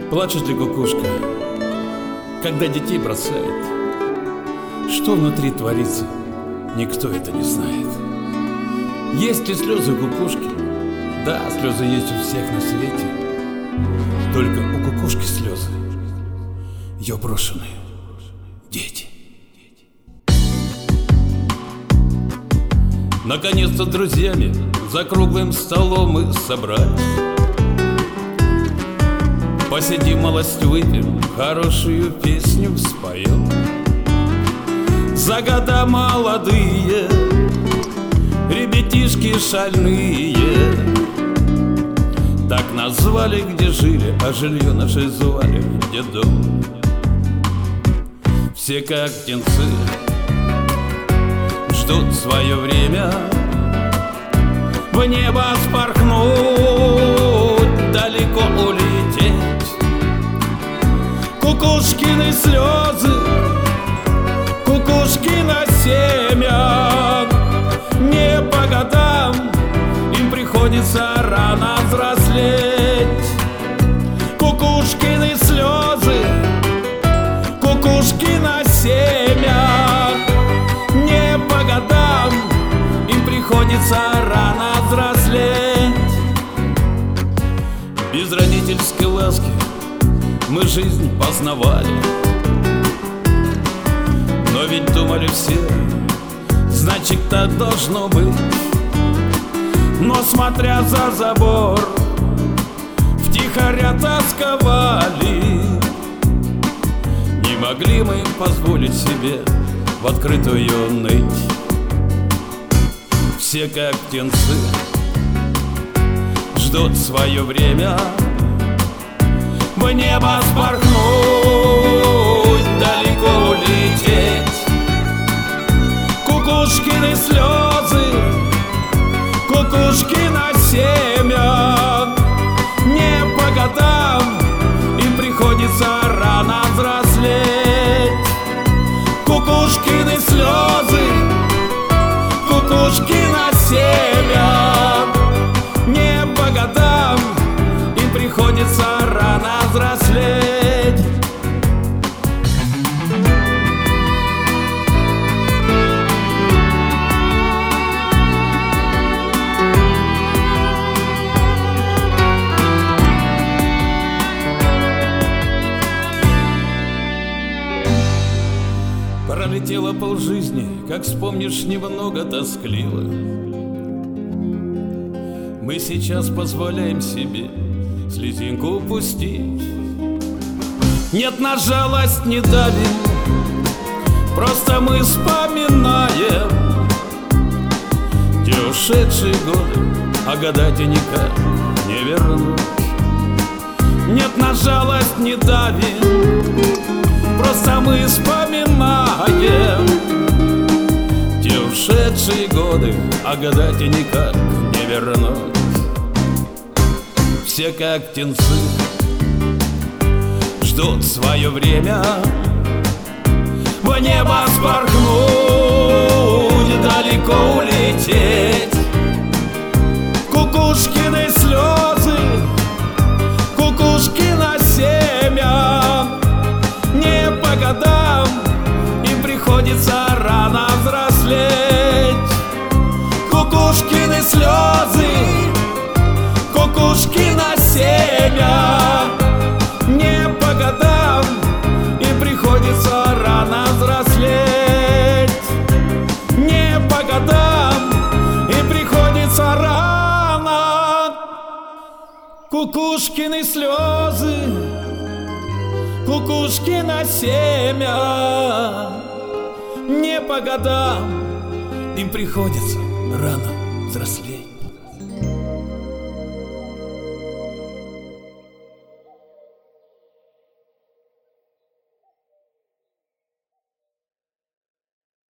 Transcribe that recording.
Плачет ли кукушка, когда детей бросает? Что внутри творится, никто это не знает. Есть ли слезы у кукушки? Да, слезы есть у всех на свете. Только у кукушки слезы ее брошенные дети. Наконец-то с друзьями за круглым столом мы собрались. Посидим, малость выпьем, хорошую песню споем. За года молодые, ребятишки шальные, так назвали, где жили, а жилье наше звали детдом. Все как птенцы ждут свое время в небо спорхнуть, далеко улететь. Кукушкины слезы, кукушкино семя, не по годам им приходится рано взрослеть. Кукушкины слезы, кукушкино семя, не по годам им приходится рано взрослеть. Без родительской ласки мы жизнь познавали, но ведь думали все, значит так должно быть. Но смотря за забор, втихаря тосковали. Не могли мы позволить себе в открытую ныть. Все как птенцы ждут свое время в небо спорхнуть, далеко улететь. Кукушкины слезы, кукушкино семя, не по годам им приходится рано взрослеть. Кукушкины слезы, кукушкино семя, не по годам им приходится рано взрослеть. Пролетело полжизни, как вспомнишь, немного тоскливо. Мы сейчас позволяем себе слезинку упустить. Нет, на жалость не давим, просто мы вспоминаем те ушедшие годы, а гадать и никак не вернуть. Нет, на жалость не давим, просто мы вспоминаем те ушедшие годы, а гадать и никак не вернуть. Все как птенцы ждут свое время в небо спорхнуть, далеко улететь. Кукушкины слезы, кукушкино семя, не по годам им приходится рано взрослеть. Кукушкины слезы, кукушкино семя, не по годам им приходится рано взрослеть. Не по годам им приходится рано. Кукушкины слезы, кукушкино семя, не по годам им приходится рано взрослеть.